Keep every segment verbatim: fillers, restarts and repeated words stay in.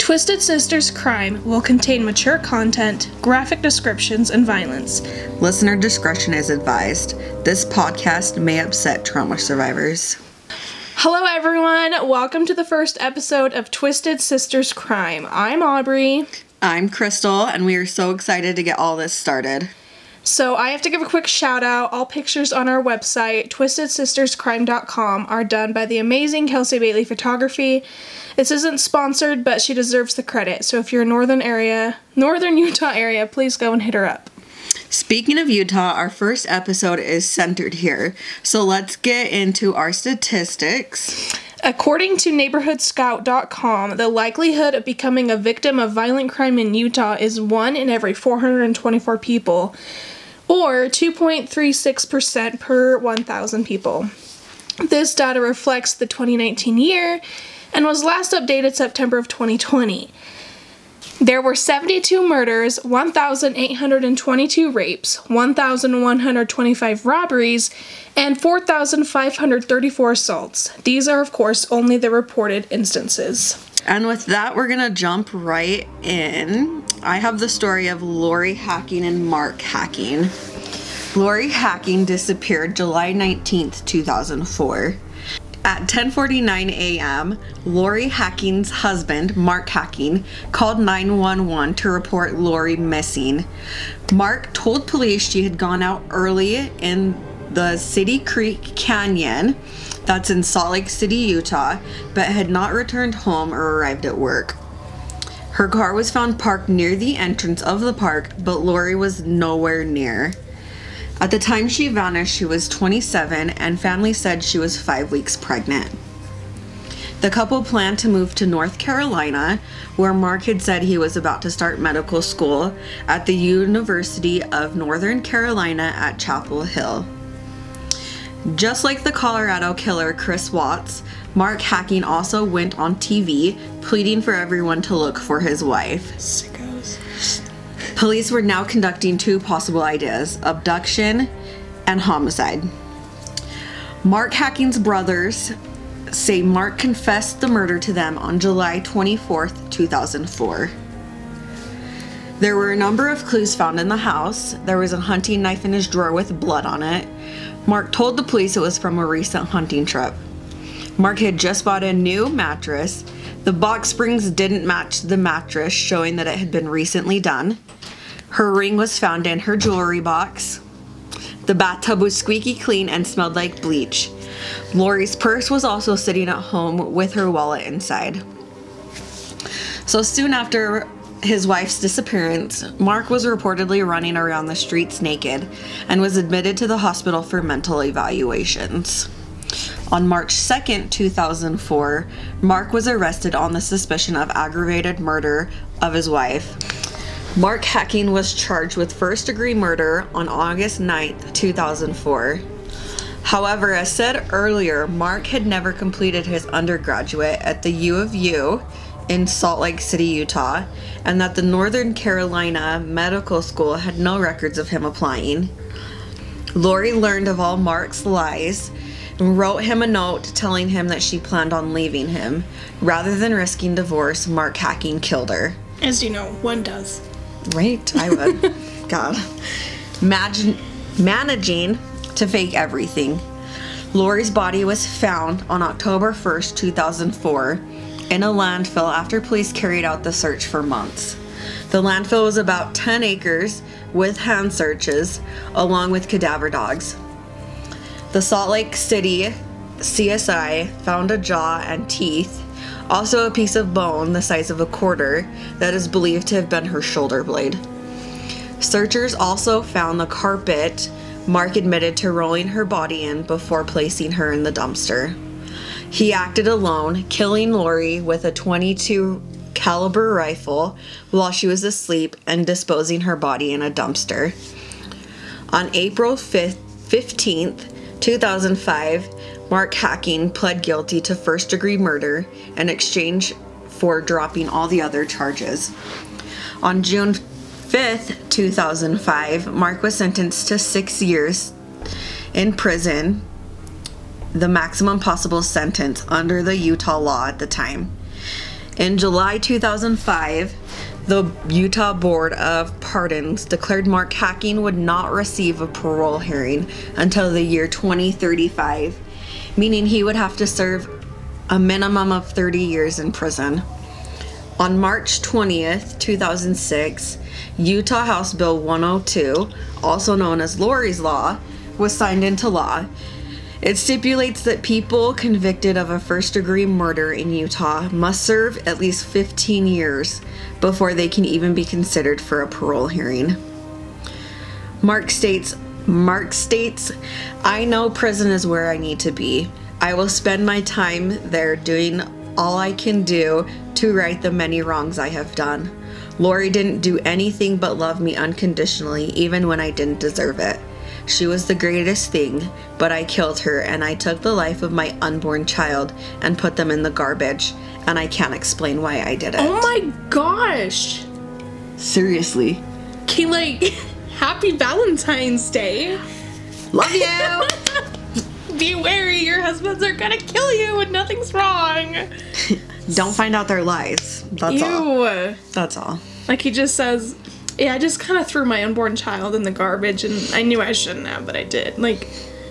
Twisted Sisters Crime will contain mature content, graphic descriptions, and violence. Listener discretion is advised. This podcast may upset trauma survivors. Hello everyone, welcome to the first episode of Twisted Sisters Crime. I'm Aubrey. I'm Crystal, and we are so excited to get all this started. So I have to give a quick shout out. All pictures on our website, twisted sisters crime dot com, are done by the amazing Kelsey Bailey Photography. This isn't sponsored, but she deserves the credit. So if you're in northern area, northern Utah area, please go and hit her up. Speaking of Utah, our first episode is centered here. So let's get into our statistics. According to neighborhood scout dot com, the likelihood of becoming a victim of violent crime in Utah is one in every four hundred twenty-four people, or two point three six percent per one thousand people. This data reflects the twenty nineteen year and was last updated September of twenty twenty. There were seventy-two murders, one thousand eight hundred twenty-two rapes, one thousand one hundred twenty-five robberies, and four thousand five hundred thirty-four assaults. These are, of course, only the reported instances. And with that, we're going to jump right in. I have the story of Lori Hacking and Mark Hacking. Lori Hacking disappeared July nineteenth, two thousand four. At ten forty-nine a.m., Lori Hacking's husband, Mark Hacking, called nine one one to report Lori missing. Mark told police she had gone out early in the City Creek Canyon, that's in Salt Lake City, Utah, but had not returned home or arrived at work. Her car was found parked near the entrance of the park, but Lori was nowhere near. At the time she vanished, she was twenty-seven, and family said she was five weeks pregnant. The couple planned to move to North Carolina, where Mark had said he was about to start medical school at the University of Northern Carolina at Chapel Hill. Just like the Colorado killer Chris Watts, Mark Hacking also went on T V pleading for everyone to look for his wife. Sickos. Police were now conducting two possible ideas: abduction and homicide. Mark Hacking's brothers say Mark confessed the murder to them on July twenty-fourth, two thousand four. There were a number of clues found in the house. There was a hunting knife in his drawer with blood on it. Mark told the police it was from a recent hunting trip. Mark had just bought a new mattress. The box springs didn't match the mattress, showing that it had been recently done. Her ring was found in her jewelry box. The bathtub was squeaky clean and smelled like bleach. Lori's purse was also sitting at home with her wallet inside. So soon after his wife's disappearance, Mark was reportedly running around the streets naked and was admitted to the hospital for mental evaluations. On March second, two thousand four, Mark was arrested on the suspicion of aggravated murder of his wife. Mark Hacking was charged with first-degree murder on August ninth, two thousand four. However, as said earlier, Mark had never completed his undergraduate at the U of U in Salt Lake City, Utah, and that the Northern Carolina Medical School had no records of him applying. Lori learned of all Mark's lies and wrote him a note telling him that she planned on leaving him. Rather than risking divorce, Mark Hacking killed her. As you know, one does. Right, I would. God. Imagine managing to fake everything. Lori's body was found on October first, two thousand four, in a landfill after police carried out the search for months. The landfill was about ten acres with hand searches, along with cadaver dogs. The Salt Lake City C S I found a jaw and teeth, also a piece of bone the size of a quarter that is believed to have been her shoulder blade. Searchers also found the carpet Mark admitted to rolling her body in before placing her in the dumpster. He acted alone, killing Lori with a twenty-two caliber rifle while she was asleep and disposing her body in a dumpster. On April fifteenth, two thousand five, Mark Hacking pled guilty to first-degree murder in exchange for dropping all the other charges. On June fifth, two thousand five, Mark was sentenced to six years in prison, the maximum possible sentence under the Utah law at the time. In July two thousand five, the Utah Board of Pardons declared Mark Hacking would not receive a parole hearing until the year twenty thirty-five, meaning he would have to serve a minimum of thirty years in prison. On March twentieth, two thousand six, Utah House Bill one oh two, also known as Lori's Law, was signed into law. It stipulates that people convicted of a first-degree murder in Utah must serve at least fifteen years before they can even be considered for a parole hearing. Mark states, Mark states, "I know prison is where I need to be. I will spend my time there doing all I can do to right the many wrongs I have done. Lori didn't do anything but love me unconditionally, even when I didn't deserve it. She was the greatest thing, but I killed her, and I took the life of my unborn child and put them in the garbage, and I can't explain why I did it." Oh my gosh. Seriously. Okay, like, happy Valentine's Day. Love you! Be wary, your husbands are gonna kill you and nothing's wrong. Don't find out their lies. That's Ew. all. That's all. Like he just says, yeah, I just kind of threw my unborn child in the garbage and I knew I shouldn't have, but I did. Like,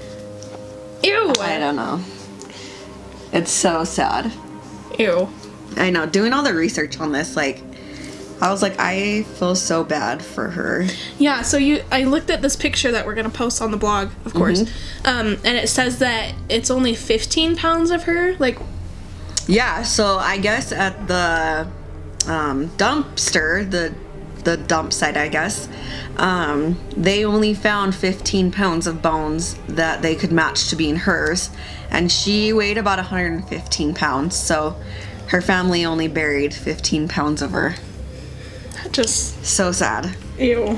ew. I don't know. It's so sad. Ew. I know. Doing all the research on this, like, I was like, I feel so bad for her. Yeah, so you, I looked at this picture that we're going to post on the blog, of course, mm-hmm. um, and it says that it's only fifteen pounds of her, like... Yeah, so I guess at the um, dumpster, the the dump site, I guess, um, they only found fifteen pounds of bones that they could match to being hers, and she weighed about one hundred fifteen pounds, so her family only buried fifteen pounds of her. Just... So sad. Ew.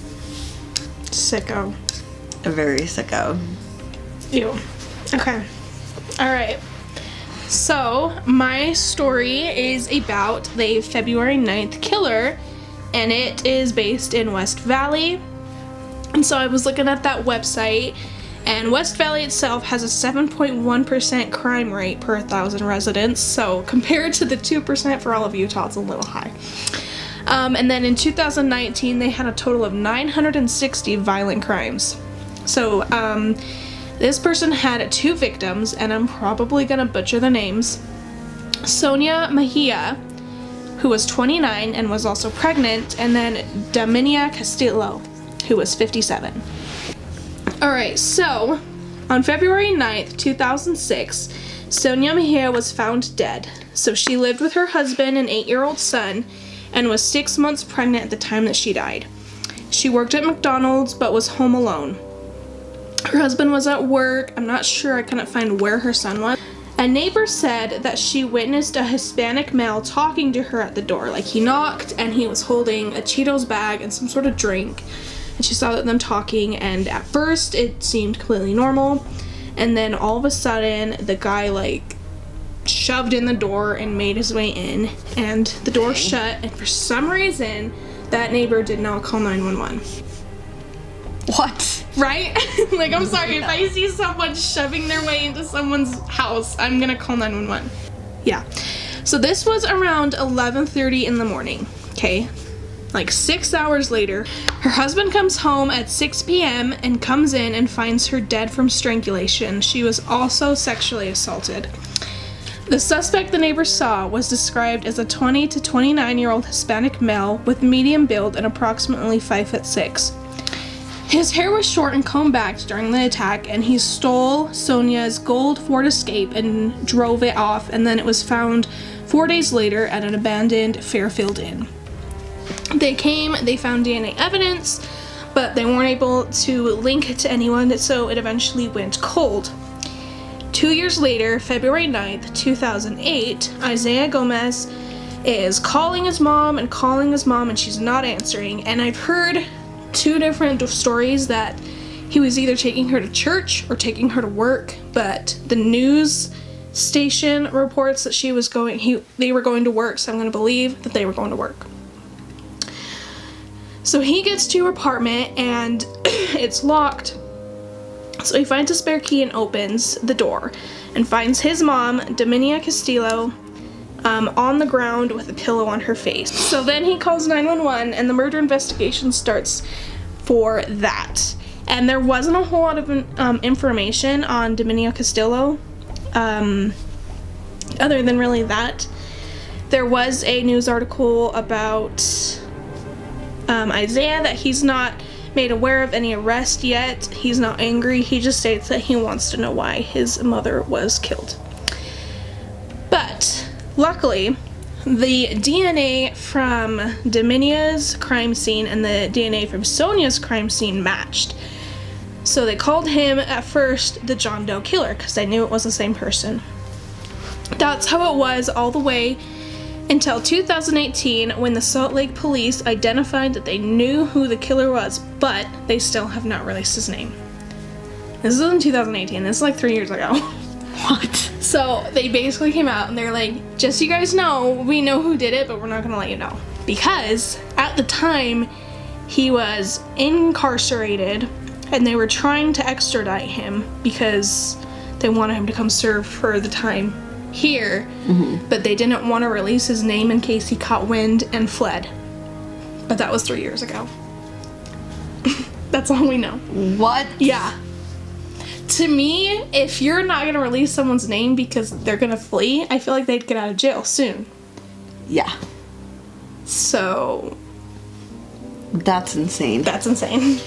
Sicko. A very sicko. Ew. Okay. Alright. So, my story is about the February ninth killer, and it is based in West Valley. And so I was looking at that website, and West Valley itself has a seven point one percent crime rate per one thousand residents, so compared to the two percent for all of Utah, it's a little high. Um, and then in two thousand nineteen, they had a total of nine hundred sixty violent crimes. So, um... this person had two victims, and I'm probably gonna butcher the names. Sonia Mejia, who was twenty-nine and was also pregnant, and then Daminia Castillo, who was fifty-seven. Alright, so on February ninth, two thousand six, Sonia Mejia was found dead. So she lived with her husband and eight-year-old son and was six months pregnant at the time that she died. She worked at McDonald's but was home alone. Her husband was at work. I'm not sure, I couldn't find where her son was. A neighbor said that she witnessed a Hispanic male talking to her at the door. Like, he knocked and he was holding a Cheetos bag and some sort of drink. And she saw them talking, and at first it seemed completely normal. And then all of a sudden the guy like shoved in the door and made his way in, and the door shut, and for some reason that neighbor did not call nine one one. What? Right? Like, I'm sorry, if I see someone shoving their way into someone's house, I'm gonna call nine one one. Yeah. So this was around eleven thirty in the morning, okay? Like six hours later, her husband comes home at six p m and comes in and finds her dead from strangulation. She was also sexually assaulted. The suspect the neighbor saw was described as a twenty to twenty-nine year old Hispanic male with medium build and approximately five foot six. His hair was short and combed back during the attack, and he stole Sonia's gold Ford Escape and drove it off, and then it was found four days later at an abandoned Fairfield Inn. They came, they found D N A evidence, but they weren't able to link it to anyone, so it eventually went cold. Two years later, February ninth, two thousand eight, Isaiah Gomez is calling his mom and calling his mom, and she's not answering, and I've heard two different stories that he was either taking her to church or taking her to work, but the news station reports that she was going, he, they were going to work, so I'm going to believe that they were going to work. So he gets to her apartment and it's locked. So he finds a spare key and opens the door and finds his mom, Daminia Castillo, um, on the ground with a pillow on her face. So then he calls nine one one and the murder investigation starts for that. And there wasn't a whole lot of um, information on Dominio Castillo, um, other than really that. There was a news article about um, Isaiah that he's not made aware of any arrest yet. He's not angry. He just states that he wants to know why his mother was killed. But luckily, the D N A from Dominia's crime scene and the D N A from Sonia's crime scene matched. So they called him at first the John Doe killer because they knew it was the same person. That's how it was all the way until two thousand eighteen, when the Salt Lake police identified that they knew who the killer was, but they still have not released his name. This is in two thousand eighteen. This is like three years ago. What? So they basically came out and they're like, just so you guys know, we know who did it, but we're not gonna let you know. Because at the time, he was incarcerated and they were trying to extradite him because they wanted him to come serve for the time here, mm-hmm. but they didn't want to release his name in case he caught wind and fled. But that was three years ago. That's all we know. What? Yeah. To me, if you're not going to release someone's name because they're going to flee, I feel like they'd get out of jail soon. Yeah. So... That's insane. That's insane.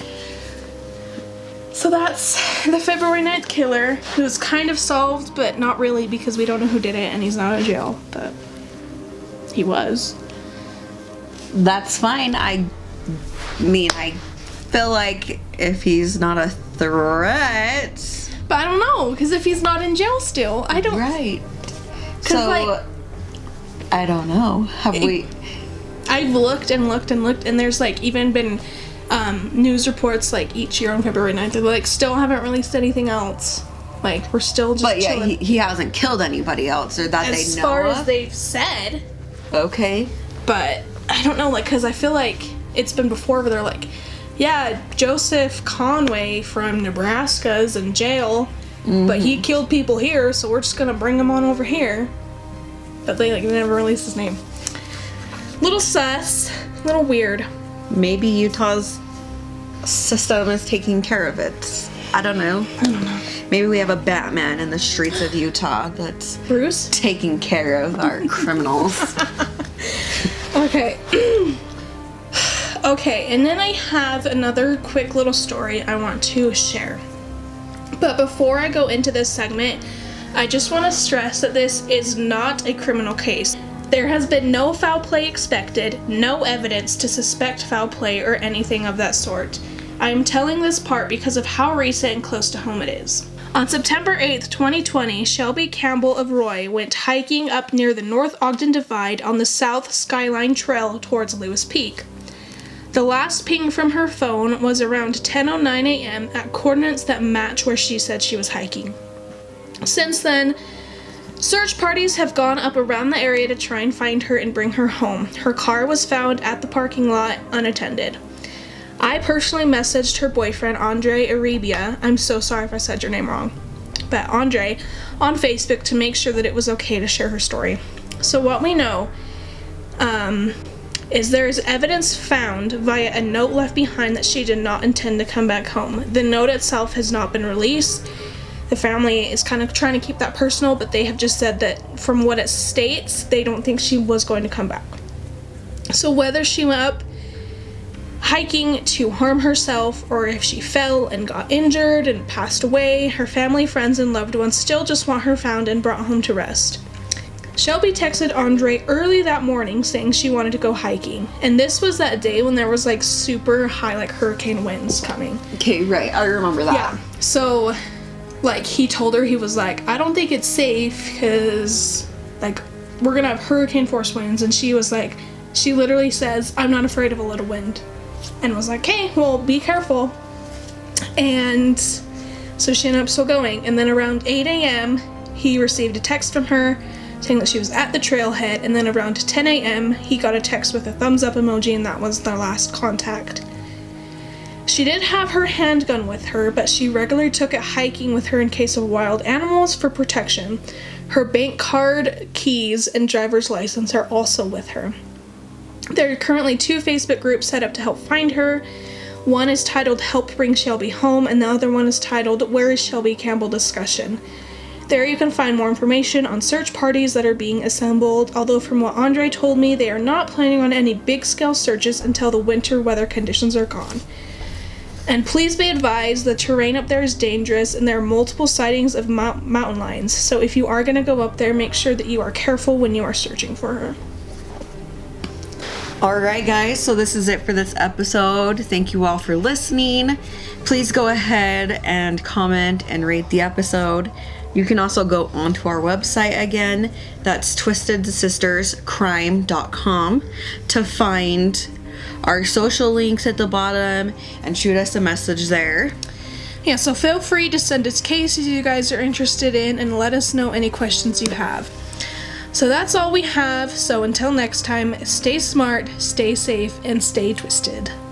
So that's the February ninth killer, who's kind of solved, but not really because we don't know who did it and he's not in jail, but he was. That's fine. I mean, I feel like if he's not a threat... But I don't know, because if he's not in jail still, I don't... Right. So, like, I don't know. Have it, we... I've looked and looked and looked, and there's, like, even been... Um, news reports like each year on February ninth, they like still haven't released anything else. Like we're still just But yeah, chilling. he, he hasn't killed anybody else or that as they know far of. as they've said. Okay. But I don't know, like, because I feel like it's been before where they're like, yeah, Joseph Conway from Nebraska is in jail, mm-hmm. but he killed people here, so we're just gonna bring him on over here. But they like never released his name. Little sus, little weird. Maybe Utah's system is taking care of it. I don't know. I don't know. Maybe we have a Batman in the streets of Utah that's Bruce taking care of our criminals. Okay. Okay, and then I have another quick little story I want to share. But before I go into this segment, I just want to stress that this is not a criminal case. There has been no foul play expected, no evidence to suspect foul play or anything of that sort. I am telling this part because of how recent and close to home it is. On September eighth, twenty twenty, Shelby Campbell of Roy went hiking up near the North Ogden Divide on the South Skyline Trail towards Lewis Peak. The last ping from her phone was around ten oh nine a m at coordinates that match where she said she was hiking. Since then, search parties have gone up around the area to try and find her and bring her home. Her car was found at the parking lot unattended. I personally messaged her boyfriend, Andre Arabia, I'm so sorry if I said your name wrong, but Andre, on Facebook to make sure that it was okay to share her story. So what we know um, is there is evidence found via a note left behind that she did not intend to come back home. The note itself has not been released. The family is kind of trying to keep that personal, but they have just said that from what it states, they don't think she was going to come back. So whether she went up hiking to harm herself or if she fell and got injured and passed away, her family, friends, and loved ones still just want her found and brought home to rest. Shelby texted Andre early that morning saying she wanted to go hiking. And this was that day when there was like super high like hurricane winds coming. Okay, right. I remember that. Yeah. So like he told her, he was like, I don't think it's safe because like we're gonna have hurricane force winds. And she was like, she literally says, I'm not afraid of a little wind. And was like, okay, well, be careful. And so she ended up still going. And then around eight a m he received a text from her saying that she was at the trailhead. And then around ten a m he got a text with a thumbs up emoji, and that was their last contact. She did have her handgun with her, but she regularly took it hiking with her in case of wild animals for protection. Her bank card, keys, and driver's license are also with her. There are currently two Facebook groups set up to help find her. One is titled Help Bring Shelby Home, and the other one is titled Where is Shelby Campbell Discussion. There you can find more information on search parties that are being assembled, although from what Andre told me, they are not planning on any big-scale searches until the winter weather conditions are gone. And please be advised, the terrain up there is dangerous, and there are multiple sightings of mount- mountain lions, so if you are going to go up there, make sure that you are careful when you are searching for her. Alright guys, so this is it for this episode. Thank you all for listening. Please go ahead and comment and rate the episode. You can also go onto our website again. That's twisted sisters crime dot com to find our social links at the bottom and shoot us a message there. Yeah, so feel free to send us cases you guys are interested in and let us know any questions you have. So that's all we have. So until next time, stay smart, stay safe, and stay twisted.